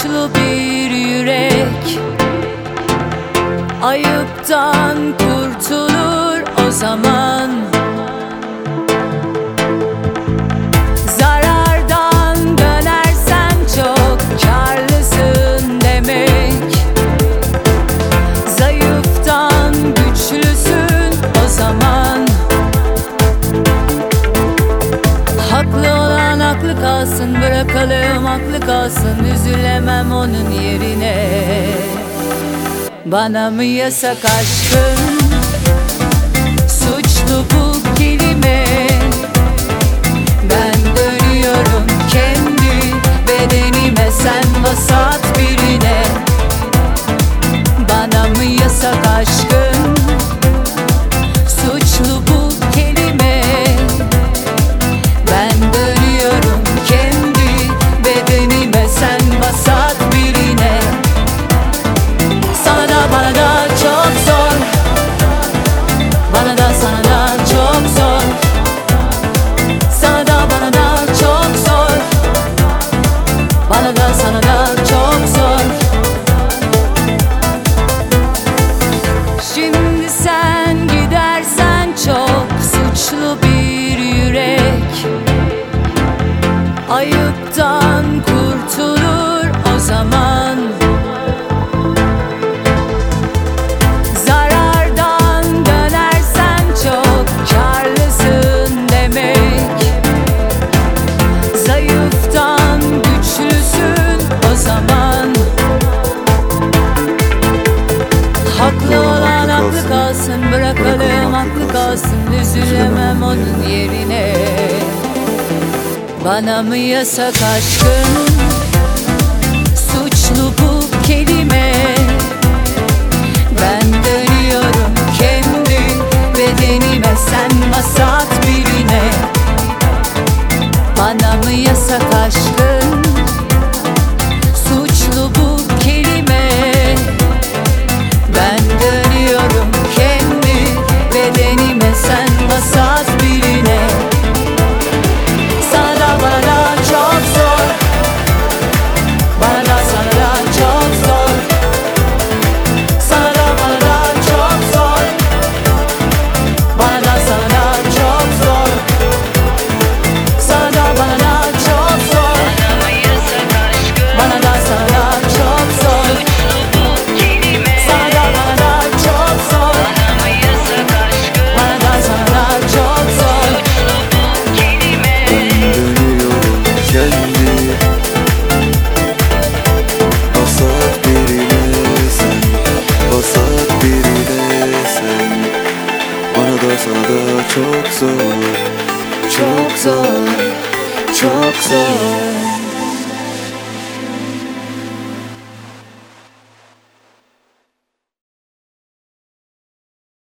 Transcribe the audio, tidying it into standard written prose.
suçlu bir yürek ayıptan kurtulur o zaman. Zarardan dönersen çok karlısın demek. Zayıftan güçlüsün o zaman. Haklı olan haklı kalsın, bırakalım haklı kalsın. Üzülemem onun yerine. Bana mı yasak aşkın? Suçlu bu kelime. Ben dönüyorum kendi bedenime, sen vasat birine. Bana mı yasak aşkın? Suçlu bu kelime. Ben dönüyorum kendi bedenime, sen vasat birine. Sana da bana da çok zor. Bana da sana da çok zor. Sana da bana da çok zor. Bana da sana da çok zor. Şimdi sen gidersen çok suçlu bir yürek ayıptan kurtulur o zaman. Zarardan dönersen çok karlısın demek. Zayıftan güçlüsün o zaman. Haklı olan haklı kalsın, bırakalım haklı kalsın. Üzülemem onun yerine. Bana mı yasak aşkın? Suçlu bu kelime. Ben dönüyorum kendi bedenime, sen vasat birine. Bana mı yasak aşkın? Suçlu bu kelime. Ben dönüyorum kendi bedenime, sen vasat birine. Sana da bana da çok zor. Bana da sana da çok zor. Sana da bana da çok zor. Bana da sana da çok zor. Sana da bana da çok zor. Bana da sana da çok zor. Sana da bana da çok zor. Bana da sana da çok zor. Dönüyorum kendi vasat birine, sen vasat birine, sen. Bana da sana da çok zor, çok zor, çok zor.